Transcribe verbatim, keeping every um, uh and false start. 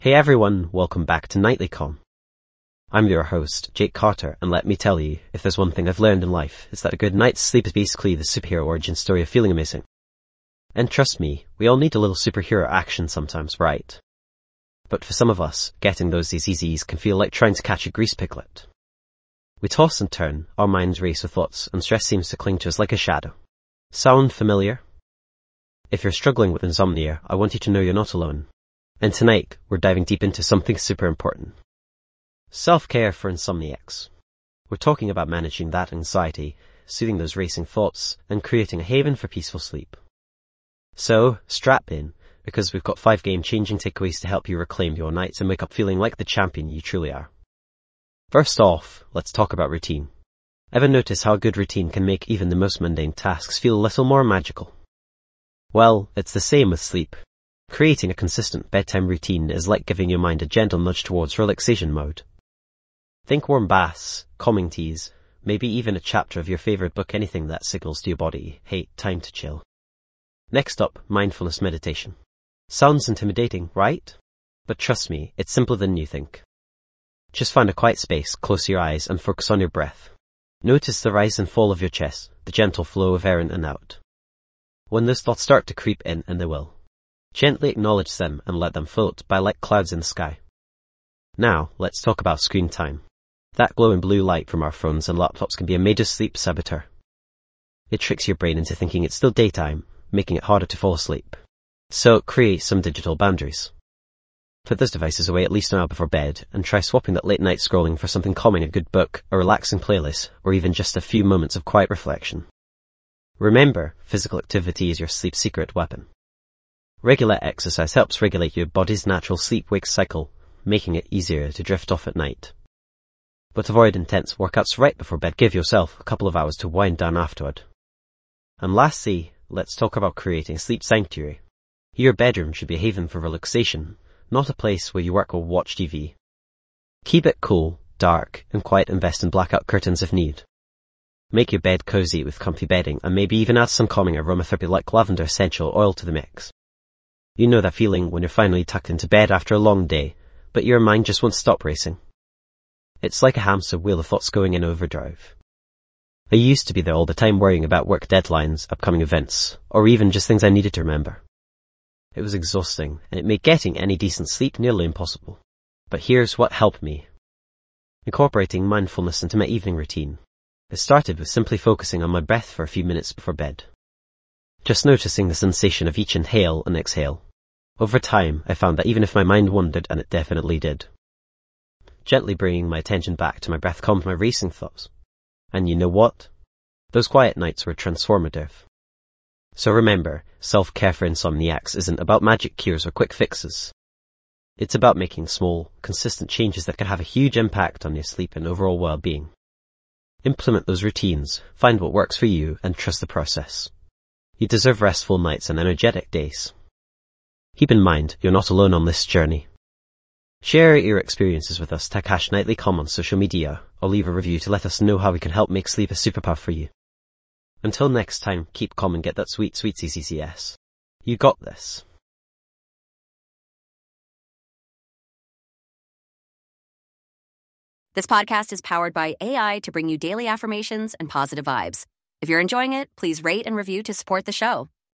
Hey everyone, welcome back to Nightly Com. I'm your host, Jake Carter, and let me tell you, if there's one thing I've learned in life, it's that a good night's sleep is basically the superhero origin story of feeling amazing. And trust me, we all need a little superhero action sometimes, right? But for some of us, getting those diseases can feel like trying to catch a grease piglet. We toss and turn, our minds race with thoughts, and stress seems to cling to us like a shadow. Sound familiar? If you're struggling with insomnia, I want you to know you're not alone. And tonight, we're diving deep into something super important. Self-care for insomniacs. We're talking about managing that anxiety, soothing those racing thoughts, and creating a haven for peaceful sleep. So, strap in, because we've got five game-changing takeaways to help you reclaim your nights and wake up feeling like the champion you truly are. First off, let's talk about routine. Ever notice how a good routine can make even the most mundane tasks feel a little more magical? Well, it's the same with sleep. Creating a consistent bedtime routine is like giving your mind a gentle nudge towards relaxation mode. Think warm baths, calming teas, maybe even a chapter of your favorite book, anything that signals to your body, hey, time to chill. Next up, mindfulness meditation. Sounds intimidating, right? But trust me, it's simpler than you think. Just find a quiet space, close your eyes, and focus on your breath. Notice the rise and fall of your chest, the gentle flow of air in and out. When those thoughts start to creep in, and they will, gently acknowledge them and let them float by like clouds in the sky. Now, let's talk about screen time. That glowing blue light from our phones and laptops can be a major sleep saboteur. It tricks your brain into thinking it's still daytime, making it harder to fall asleep. So, create some digital boundaries. Put those devices away at least an hour before bed, and try swapping that late night scrolling for something calming, a good book, a relaxing playlist, or even just a few moments of quiet reflection. Remember, physical activity is your sleep secret weapon. Regular exercise helps regulate your body's natural sleep-wake cycle, making it easier to drift off at night. But avoid intense workouts right before bed. Give yourself a couple of hours to wind down afterward. And lastly, let's talk about creating a sleep sanctuary. Your bedroom should be a haven for relaxation, not a place where you work or watch T V. Keep it cool, dark, and quiet. Invest in blackout curtains if need. Make your bed cozy with comfy bedding, and maybe even add some calming aromatherapy like lavender essential oil to the mix. You know that feeling when you're finally tucked into bed after a long day, but your mind just won't stop racing. It's like a hamster wheel of thoughts going in overdrive. I used to be there all the time worrying about work deadlines, upcoming events, or even just things I needed to remember. It was exhausting, and it made getting any decent sleep nearly impossible. But here's what helped me. Incorporating mindfulness into my evening routine. It started with simply focusing on my breath for a few minutes before bed. Just noticing the sensation of each inhale and exhale. Over time, I found that even if my mind wandered, and it definitely did, gently bringing my attention back to my breath calmed my racing thoughts. And you know what? Those quiet nights were transformative. So remember, self-care for insomniacs isn't about magic cures or quick fixes. It's about making small, consistent changes that can have a huge impact on your sleep and overall well-being. Implement those routines, find what works for you, and trust the process. You deserve restful nights and energetic days. Keep in mind, you're not alone on this journey. Share your experiences with us, tag hash NightlyCom on social media, or leave a review to let us know how we can help make sleep a superpower for you. Until next time, keep calm and get that sweet, sweet C C C S. You got this. This podcast is powered by A I to bring you daily affirmations and positive vibes. If you're enjoying it, please rate and review to support the show.